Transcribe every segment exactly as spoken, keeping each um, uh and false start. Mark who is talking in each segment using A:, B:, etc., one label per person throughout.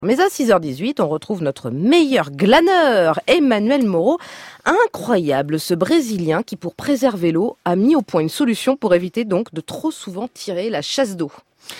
A: Mais à six heures dix-huit, on retrouve notre meilleur glaneur, Emmanuel Moreau. Incroyable, ce Brésilien qui, pour préserver l'eau, a mis au point une solution pour éviter donc de trop souvent tirer la chasse d'eau.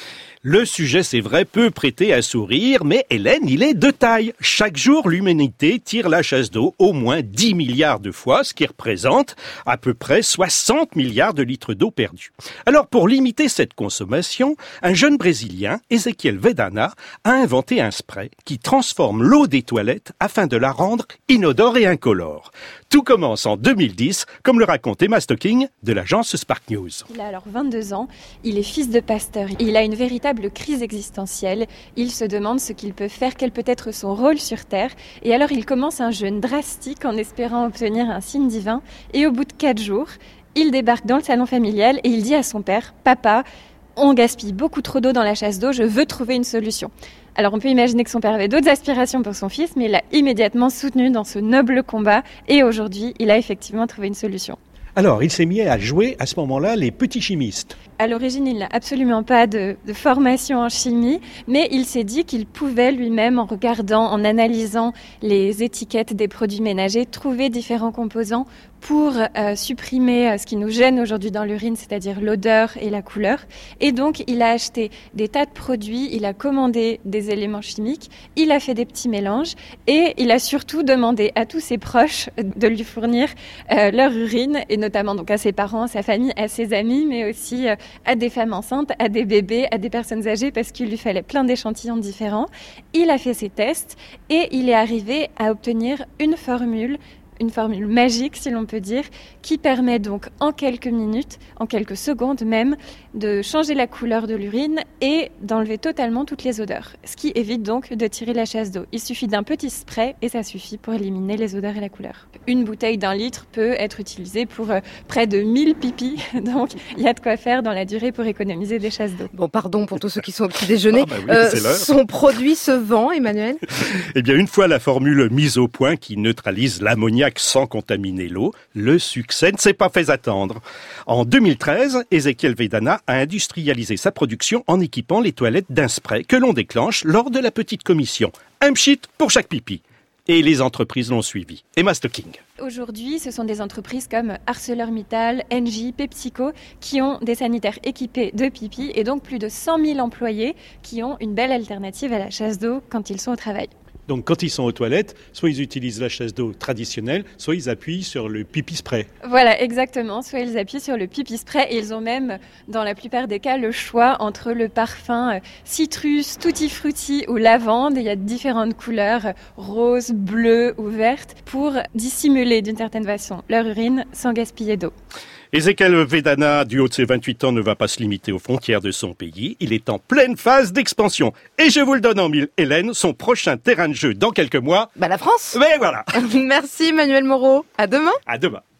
B: Le sujet, c'est vrai, peut prêter à sourire, mais Hélène, il est de taille. Chaque jour, l'humanité tire la chasse d'eau au moins dix milliards de fois, ce qui représente à peu près soixante milliards de litres d'eau perdus. Alors, pour limiter cette consommation, un jeune Brésilien, Ezequiel Vedana, a inventé un spray qui transforme l'eau des toilettes afin de la rendre inodore et incolore. Tout commence en deux mille dix, comme le raconte Emma Stocking de l'agence Spark News.
C: Il a alors vingt-deux ans, il est fils de pasteur, il a une véritable crise existentielle, il se demande ce qu'il peut faire, quel peut être son rôle sur Terre, et alors il commence un jeûne drastique en espérant obtenir un signe divin, et au bout de quatre jours, il débarque dans le salon familial et il dit à son père « Papa, on gaspille beaucoup trop d'eau dans la chasse d'eau, je veux trouver une solution ». Alors on peut imaginer que son père avait d'autres aspirations pour son fils, mais il l'a immédiatement soutenu dans ce noble combat et aujourd'hui, il a effectivement trouvé une solution.
B: Alors, il s'est mis à jouer à ce moment-là les petits chimistes.
C: À l'origine, il n'a absolument pas de, de formation en chimie, mais il s'est dit qu'il pouvait lui-même, en regardant, en analysant les étiquettes des produits ménagers, trouver différents composants pour euh, supprimer ce qui nous gêne aujourd'hui dans l'urine, c'est-à-dire l'odeur et la couleur. Et donc, il a acheté des tas de produits, il a commandé des éléments chimiques, il a fait des petits mélanges et il a surtout demandé à tous ses proches de lui fournir euh, leur urine, et notamment donc à ses parents, à sa famille, à ses amis, mais aussi euh, à des femmes enceintes, à des bébés, à des personnes âgées, parce qu'il lui fallait plein d'échantillons différents. Il a fait ses tests et il est arrivé à obtenir une formule une formule magique, si l'on peut dire, qui permet donc en quelques minutes, en quelques secondes même, de changer la couleur de l'urine et d'enlever totalement toutes les odeurs. Ce qui évite donc de tirer la chasse d'eau. Il suffit d'un petit spray et ça suffit pour éliminer les odeurs et la couleur. Une bouteille d'un litre peut être utilisée pour euh, près de mille pipis, donc il y a de quoi faire dans la durée pour économiser des chasses d'eau.
A: Bon, pardon pour tous ceux qui sont au petit déjeuner.
B: Ah bah oui,
A: euh,
B: c'est l'heure.
A: Son produit se vend, Emmanuel ?
B: Eh bien, une fois la formule mise au point qui neutralise l'ammoniac sans contaminer l'eau, le succès ne s'est pas fait attendre. En deux mille treize, Ezequiel Vedana a industrialisé sa production en équipant les toilettes d'un spray que l'on déclenche lors de la petite commission. Un pchit pour chaque pipi. Et les entreprises l'ont suivi. Emma Stocking.
C: Aujourd'hui, ce sont des entreprises comme ArcelorMittal, Engie, PepsiCo qui ont des sanitaires équipés de pipi et donc plus de cent mille employés qui ont une belle alternative à la chasse d'eau quand ils sont au travail.
B: Donc quand ils sont aux toilettes, soit ils utilisent la chasse d'eau traditionnelle, soit ils appuient sur le pipi spray.
C: Voilà, exactement. Soit ils appuient sur le pipi spray et ils ont même, dans la plupart des cas, le choix entre le parfum citrus, tutti frutti ou lavande. Il y a différentes couleurs, rose, bleu ou verte, pour dissimuler d'une certaine façon leur urine sans gaspiller d'eau.
B: Ezequiel Vedana, du haut de ses vingt-huit ans, ne va pas se limiter aux frontières de son pays. Il est en pleine phase d'expansion. Et je vous le donne en mille, Hélène, son prochain terrain de jeu dans quelques mois.
A: Bah la France.
B: Mais voilà.
A: Merci Emmanuel Moreau. À demain.
B: À demain.